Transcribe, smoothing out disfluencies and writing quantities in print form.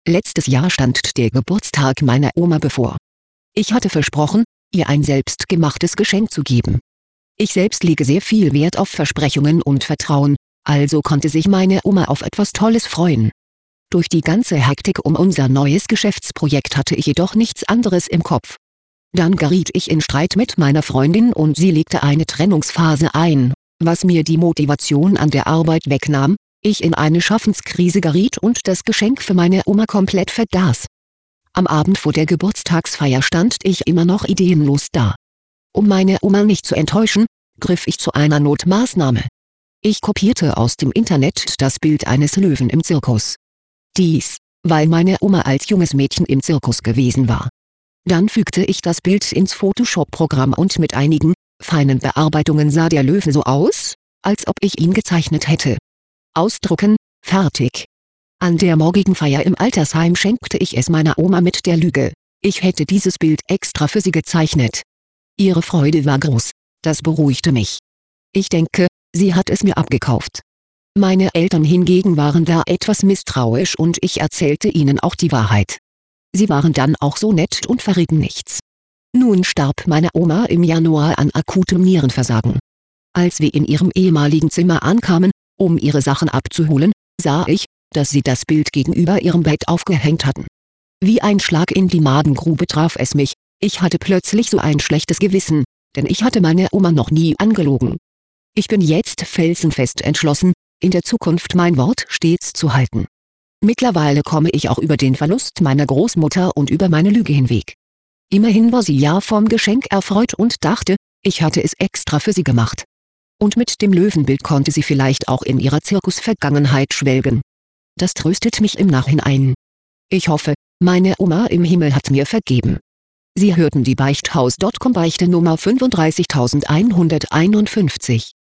Letztes Jahr stand der Geburtstag meiner Oma bevor. Ich hatte versprochen, ihr ein selbstgemachtes Geschenk zu geben. Ich selbst lege sehr viel Wert auf Versprechungen und Vertrauen, also konnte sich meine Oma auf etwas Tolles freuen. Durch die ganze Hektik um unser neues Geschäftsprojekt hatte ich jedoch nichts anderes im Kopf. Dann geriet ich in Streit mit meiner Freundin und sie legte eine Trennungsphase ein, was mir die Motivation an der Arbeit wegnahm, ich in eine Schaffenskrise geriet und das Geschenk für meine Oma komplett vergaß. Am Abend vor der Geburtstagsfeier stand ich immer noch ideenlos da. Um meine Oma nicht zu enttäuschen, griff ich zu einer Notmaßnahme. Ich kopierte aus dem Internet das Bild eines Löwen im Zirkus. Dies, weil meine Oma als junges Mädchen im Zirkus gewesen war. Dann fügte ich das Bild ins Photoshop-Programm und mit einigen, feinen Bearbeitungen sah der Löwe so aus, als ob ich ihn gezeichnet hätte. Ausdrucken, fertig. An der morgigen Feier im Altersheim schenkte ich es meiner Oma mit der Lüge, ich hätte dieses Bild extra für sie gezeichnet. Ihre Freude war groß, das beruhigte mich. Ich denke, sie hat es mir abgekauft. Meine Eltern hingegen waren da etwas misstrauisch und ich erzählte ihnen auch die Wahrheit. Sie waren dann auch so nett und verrieten nichts. Nun starb meine Oma im Januar an akutem Nierenversagen. Als wir in ihrem ehemaligen Zimmer ankamen, um ihre Sachen abzuholen, sah ich, dass sie das Bild gegenüber ihrem Bett aufgehängt hatten. Wie ein Schlag in die Magengrube traf es mich, ich hatte plötzlich so ein schlechtes Gewissen, denn ich hatte meine Oma noch nie angelogen. Ich bin jetzt felsenfest entschlossen, in der Zukunft mein Wort stets zu halten. Mittlerweile komme ich auch über den Verlust meiner Großmutter und über meine Lüge hinweg. Immerhin war sie ja vom Geschenk erfreut und dachte, ich hatte es extra für sie gemacht. Und mit dem Löwenbild konnte sie vielleicht auch in ihrer Zirkusvergangenheit schwelgen. Das tröstet mich im Nachhinein. Ich hoffe, meine Oma im Himmel hat mir vergeben. Sie hörten die Beichthaus.com Beichte Nummer 35151.